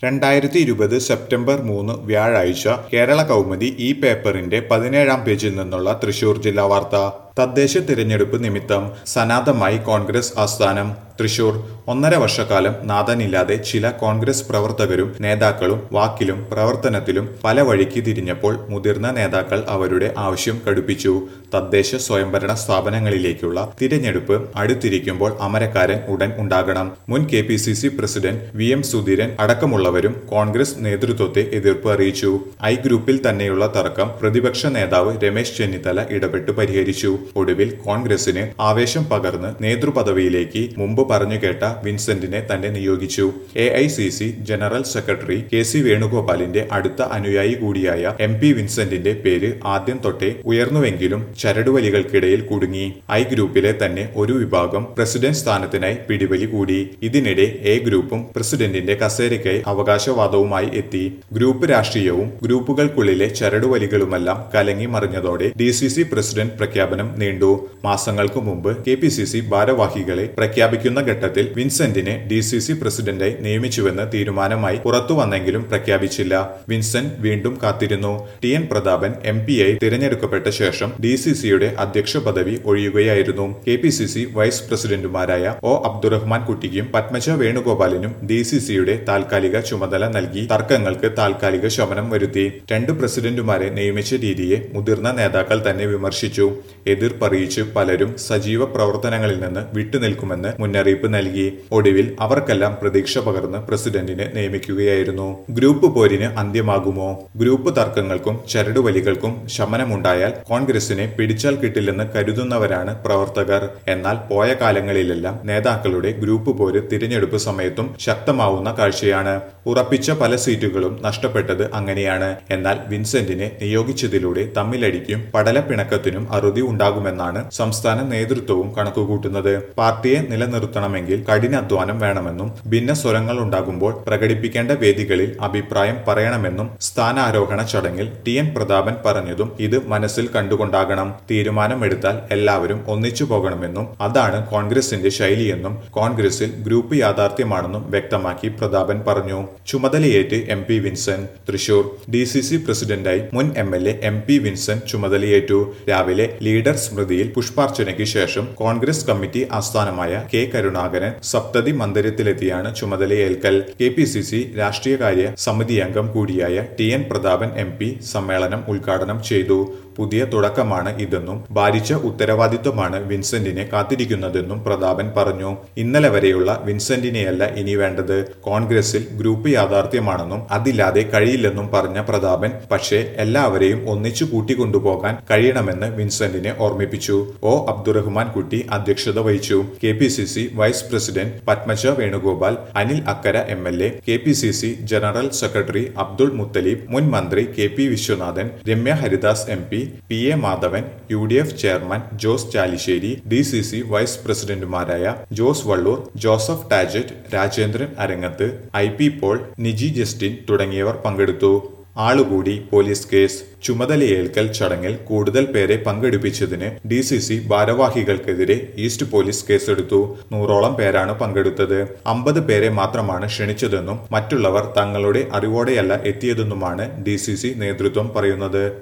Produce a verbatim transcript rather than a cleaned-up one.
രണ്ടായിരത്തി ഇരുപത് സെപ്റ്റംബർ മൂന്ന് വ്യാഴാഴ്ച കേരള കൗമുദി ഈ പേപ്പറിന്റെ പതിനേഴാം പേജിൽ നിന്നുള്ള തൃശൂർ ജില്ലാ വാർത്ത. തദ്ദേശ തിരഞ്ഞെടുപ്പ് നിമിത്തം സനാതമായി കോൺഗ്രസ് ആസ്ഥാനം. തൃശൂർ ഒന്നര വർഷക്കാലം നാഥനില്ലാതെ ചില കോൺഗ്രസ് പ്രവർത്തകരും നേതാക്കളും വാക്കിലും പ്രവർത്തനത്തിലും പല വഴിക്ക് തിരിഞ്ഞപ്പോൾ മുതിർന്ന നേതാക്കൾ അവരുടെ ആവശ്യം കടുപ്പിച്ചു. തദ്ദേശ സ്വയംഭരണ സ്ഥാപനങ്ങളിലേക്കുള്ള തിരഞ്ഞെടുപ്പ് അടുത്തിരിക്കുമ്പോൾ അമരക്കാരൻ ഉടൻ ഉണ്ടാകണം. മുൻ K P C C president V M Sudheeran അടക്കമുള്ളവരും കോൺഗ്രസ് നേതൃത്വത്തെ എതിർപ്പ് അറിയിച്ചു. ഐ ഗ്രൂപ്പിൽ തന്നെയുള്ള തർക്കം പ്രതിപക്ഷ നേതാവ് രമേശ് ചെന്നിത്തല ഇടപെട്ട് പരിഹരിച്ചു. ഒടുവിൽ കോൺഗ്രസിന് ആവേശം പകർന്ന് നേതൃപദവിയിലേക്ക് മുമ്പ് പറഞ്ഞു കേട്ട വിൻസെന്റിനെ തന്നെ നിയോഗിച്ചു. A I C C general secretary K C വേണുഗോപാലിന്റെ അടുത്ത അനുയായി കൂടിയായ എം പി വിൻസെന്റിന്റെ പേര് ആദ്യം തൊട്ടേ ഉയർന്നുവെങ്കിലും ചരടുവലികൾക്കിടയിൽ കുടുങ്ങി. ഐ ഗ്രൂപ്പിലെ തന്നെ ഒരു വിഭാഗം പ്രസിഡന്റ് സ്ഥാനത്തിനായി പിടിവലി കൂടി. ഇതിനിടെ എ ഗ്രൂപ്പും പ്രസിഡന്റിന്റെ കസേരയ്ക്കായി അവകാശവാദവുമായി എത്തി. ഗ്രൂപ്പ് രാഷ്ട്രീയവും ഗ്രൂപ്പുകൾക്കുള്ളിലെ ചരടുവലികളുമെല്ലാം കലങ്ങി മറിഞ്ഞതോടെ ഡി സി സി പ്രസിഡന്റ് പ്രഖ്യാപനം നീണ്ടു. മാസങ്ങൾക്ക് മുമ്പ് കെ പി സി സി ഭാരവാഹികളെ പ്രഖ്യാപിക്കുന്ന ഘട്ടത്തിൽ വിൻസെന്റിനെ ഡി സി സി പ്രസിഡന്റായി നിയമിച്ചുവെന്ന് തീരുമാനമായി പുറത്തു വന്നെങ്കിലും പ്രഖ്യാപിച്ചില്ല. വിൻസെന്റ് വീണ്ടും കാത്തിരുന്നു. T N Prathapan M P ആയി തിരഞ്ഞെടുക്കപ്പെട്ട ശേഷം ഡി സി സിയുടെ അധ്യക്ഷ പദവി ഒഴിയുകയായിരുന്നു. K P C C vice പ്രസിഡന്റുമാരായ ഒ അബ്ദുറഹ്മാൻ കുട്ടിക്കും പത്മജ വേണുഗോപാലിനും ഡി സി സിയുടെ താൽക്കാലിക ചുമതല നൽകി തർക്കങ്ങൾക്ക് താൽക്കാലിക ശമനം വരുത്തി. രണ്ട് പ്രസിഡന്റുമാരെ നിയമിച്ച രീതിയെ മുതിർന്ന നേതാക്കൾ തന്നെ വിമർശിച്ചു. എതിർപ്പറിയിച്ച് പലരും സജീവ പ്രവർത്തനങ്ങളിൽ നിന്ന് വിട്ടുനിൽക്കുമെന്ന് മുന്നറിയിപ്പ് നൽകി. ഒടുവിൽ അവർക്കെല്ലാം പ്രതീക്ഷ പകർന്ന് പ്രസിഡന്റിനെ നിയമിക്കുകയായിരുന്നു. ഗ്രൂപ്പ് പോരിന് അന്ത്യമാകുമോ? ഗ്രൂപ്പ് തർക്കങ്ങൾക്കും ചരടുവലികൾക്കും ശമനമുണ്ടായാൽ കോൺഗ്രസിനെ പിടിച്ചാൽ കിട്ടില്ലെന്ന് കരുതുന്നവരാണ് പ്രവർത്തകർ. എന്നാൽ പോയ കാലങ്ങളിലെല്ലാം നേതാക്കളുടെ ഗ്രൂപ്പ് പോര് തിരഞ്ഞെടുപ്പ് സമയത്തും ശക്തമാവുന്ന കാഴ്ചയാണ്. ഉറപ്പിച്ച പല സീറ്റുകളും നഷ്ടപ്പെട്ടത് അങ്ങനെയാണ്. എന്നാൽ വിൻസെന്റിനെ നിയോഗിച്ചതിലൂടെ തമ്മിലടിക്കും പടലപ്പിണക്കത്തിനും അറുതി ഉണ്ടാകുമെന്നാണ് സംസ്ഥാന നേതൃത്വവും കണക്കുകൂട്ടുന്നത്. പാർട്ടിയെ നിലനിർത്തണമെങ്കിൽ കഠിനാധ്വാനം വേണമെന്നും ഭിന്ന സ്വരങ്ങൾ ഉണ്ടാകുമ്പോൾ പ്രകടിപ്പിക്കേണ്ട വേദികളിൽ അഭിപ്രായം പറയണമെന്നും സ്ഥാനാരോഹണ ചടങ്ങിൽ ടി എൻ പ്രതാപൻ പറഞ്ഞതും ഇത് മനസ്സിൽ കണ്ടുകൊണ്ടാകണം. തീരുമാനമെടുത്താൽ എല്ലാവരും ഒന്നിച്ചു പോകണമെന്നും അതാണ് കോൺഗ്രസിന്റെ ശൈലിയെന്നും കോൺഗ്രസിൽ ഗ്രൂപ്പ് യാഥാർത്ഥ്യമാണെന്നും വ്യക്തമാക്കി പ്രതാപൻ പറഞ്ഞു. ചുമതലയേറ്റ് M P Vincent. Thrissur D C C പ്രസിഡന്റായി മുൻ M L A M P Vincent ചുമതലയേറ്റു. രാവിലെ ലീഡർ സ്മൃതിയിൽ പുഷ്പാർച്ചനയ്ക്ക് ശേഷം കോൺഗ്രസ് കമ്മിറ്റി ആസ്ഥാനമായ കെ കരുണാകരൻ സപ്തതി മന്ദിരത്തിലെത്തിയാണ് ചുമതലയേൽക്കൽ. കെ പി സി സി രാഷ്ട്രീയകാര്യ സമിതി അംഗം കൂടിയായ T N Prathapan M P സമ്മേളനം ഉദ്ഘാടനം ചെയ്തു. പുതിയ തുടക്കമാണ് ഇതെന്നും ഭാരിച്ച ഉത്തരവാദിത്വമാണ് വിൻസെന്റിനെ കാത്തിരിക്കുന്നതെന്നും പ്രതാപൻ പറഞ്ഞു. ഇന്നലെ വരെയുള്ള വിൻസെന്റിനെയല്ല ഇനി വേണ്ടത്. കോൺഗ്രസിൽ ഗ്രൂപ്പ് യാഥാർത്ഥ്യമാണെന്നും അതില്ലാതെ കഴിയില്ലെന്നും പറഞ്ഞ പ്രതാപൻ പക്ഷേ എല്ലാവരെയും ഒന്നിച്ചു കൂട്ടിക്കൊണ്ടുപോകാൻ കഴിയണമെന്ന് വിൻസെന്റിനെ ഓർമ്മിപ്പിച്ചു. ഒ അബ്ദുറഹ്മാൻ കുട്ടി അധ്യക്ഷത വഹിച്ചു. K P C C vice president Padmaja Venugopal, Anil Akkara M L A, K P C C general secretary Abdul Muthaleeb, മുൻ മന്ത്രി K P Viswanathan, Ramya Haridas M P, P A Madhavan, U D F chairman Jose Chalissery, D C C vice പ്രസിഡന്റുമാരായ Jose Valloor, Joseph Tajet, Rajendran Arangath, I P Paul, Niji Justin തുടങ്ങിയവർ പങ്കെടുത്തു. ആളുകൂടി police case. ചുമതലയേൽക്കൽ ചടങ്ങിൽ കൂടുതൽ പേരെ പങ്കെടുപ്പിച്ചതിന് ഡി സി സി ഭാരവാഹികൾക്കെതിരെ ഈസ്റ്റ് പോലീസ് കേസെടുത്തു. നൂറോളം പേരാണ് പങ്കെടുത്തത്. അമ്പത് പേരെ മാത്രമാണ് ക്ഷണിച്ചതെന്നും മറ്റുള്ളവർ തങ്ങളുടെ അറിവോടെയല്ല എത്തിയതെന്നുമാണ് ഡി സി സി നേതൃത്വം പറയുന്നത്.